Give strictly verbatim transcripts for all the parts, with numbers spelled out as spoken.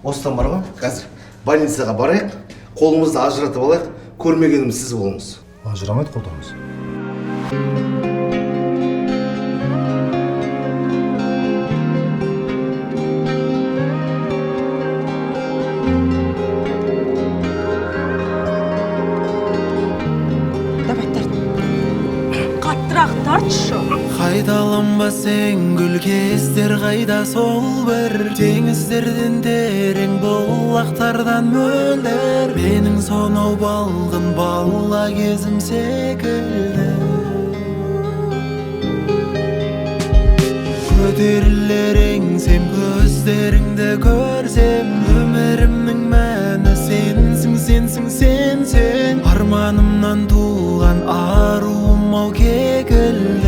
Осыдан бар ма? Қазір больницаға барайық, қолымызды ажыратып алайық, көрмегеніміз сіз болыңыз. Ажырамайды қолдарымыз. Давай тарт. Қаттырақ тартшы. Қайдаланба сен гүл кездер қайда сол бір теңіздерден терең бұлақтардан мөлдір менің сонау балғын бала кезім секілді көтерілер еңсем көздеріңді көрсем өмірімнің мәні сенсің сенсің сен сен арманымнан туған аруым ау кекілді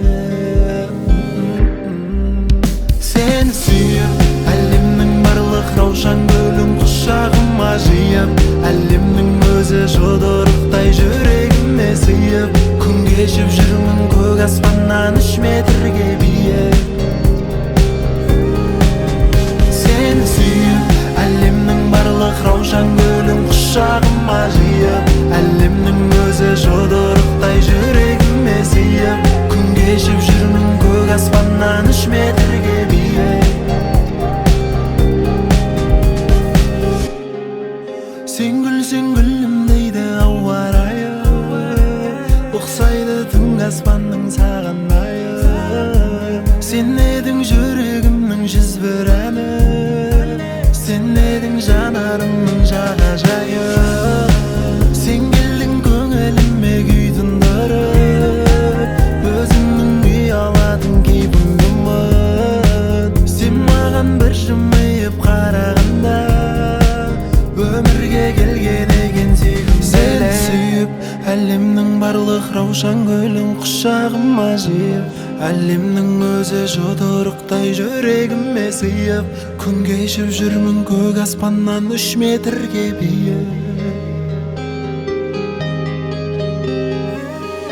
әлемнің барлық раушан гүлін құшағыма жиып әлемнің өзі жұдырықтай жүрегіме сыйып күн кешіп жүрмін көк аспаннан үш метрге биік сені сүйіп әлемнің барлық раушан гүлін құшағыма жиып әлемнің өзі жұдырықтай жүрегіме сыйып күн кешіп жүрмін көк аспаннан үш метрге биік сен күлсең гүлім дейді ауа райы ұқсайды түн аспанның саған айы сен едің жүрегімнің жүз бір әні сен едің жанарымның жағажайы сен келдің көңіліме күй тұндырып өзіңнің ұялатын кейпіңді ұмыт сен маған бір жымиып қарағанда өмірге келген екен сүйгім сені сүйіп әлемнің барлық раушан гүлін құшағыма жиып әлемнің өзі жұдырықтай жүрегіме сыйып күн кешіп жүрмін көк аспаннан үш метрге биік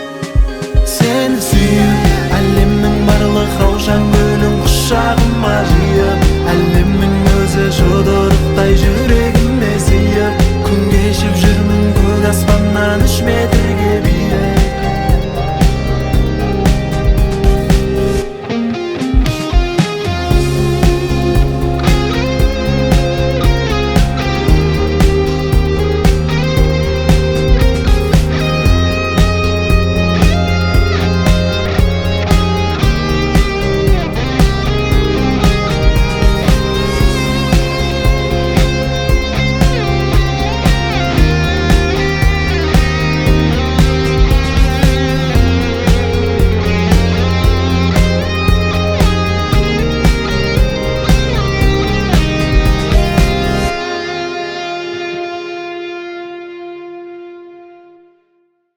сені сүйіп әлемнің барлық раушан гүлін құшағыма жиып